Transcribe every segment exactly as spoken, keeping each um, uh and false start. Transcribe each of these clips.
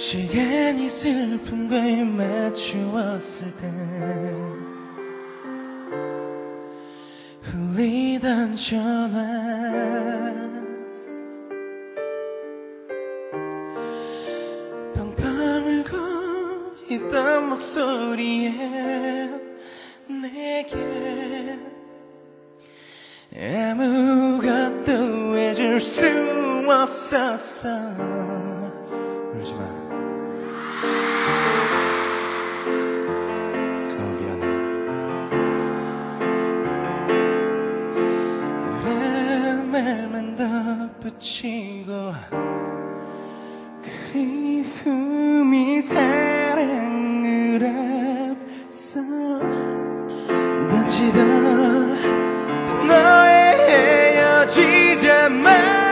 시간이 슬픔과에 맞추었을 때 울리던 전화 펑펑 울고 있던 목소리에 내게 아무것도 해줄 수 없었어. 울지마. 그동안 미안해. 그런 말만 덧붙이고 그리움이 사랑을 앞서 던지던 너의 헤어지자마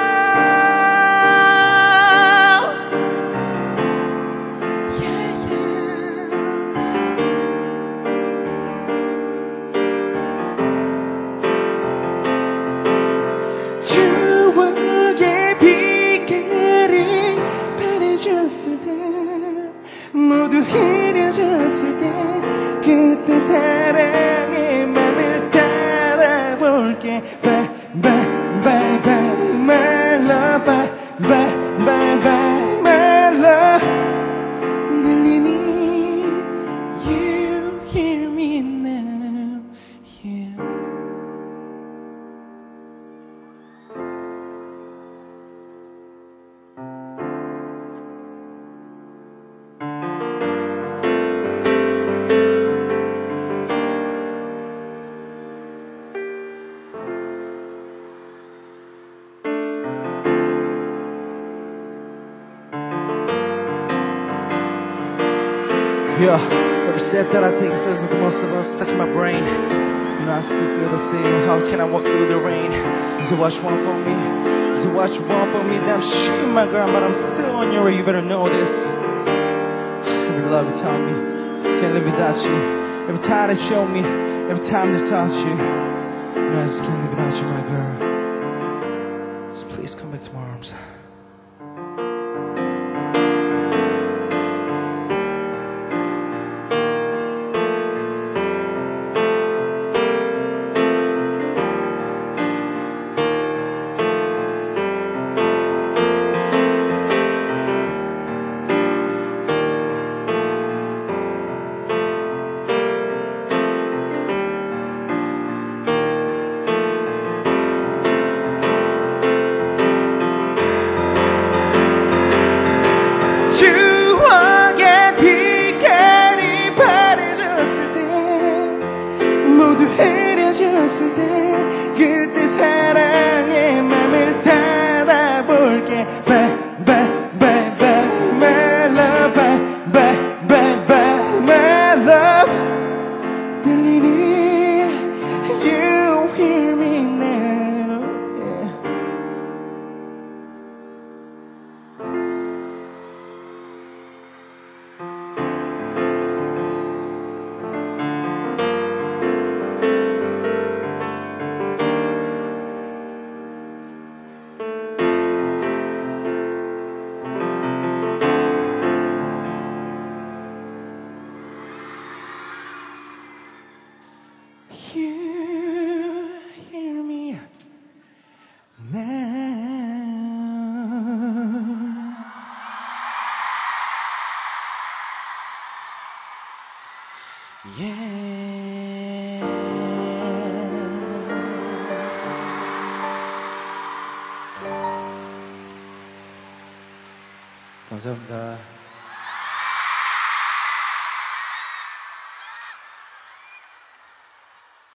모두 헤어졌을 때 그때 사랑의 맘을 따라볼게. Bye bye bye bye my love. Bye bye bye bye my love. 들리니 You hear me now. Yeah. Yeah, every step that I take feels like the most of us stuck in my brain. You know I still feel the same. How can I walk through the rain? Is it what you want from me? Is it what you want from me? Damn shame, my girl, but I'm still on your way. You better know this. Every love you tell me, just can't live without you. Every time they show me, every time they touch you, you know I just can't live without you, my girl. Just please come back to my arms. 헤어졌을 때 그때 사랑의 맘을 닫아볼게. Bye bye bye bye my love. Bye bye bye bye my love. 들리니 You hear me now. Yeah. You hear me now. Yeah. 감사합니다.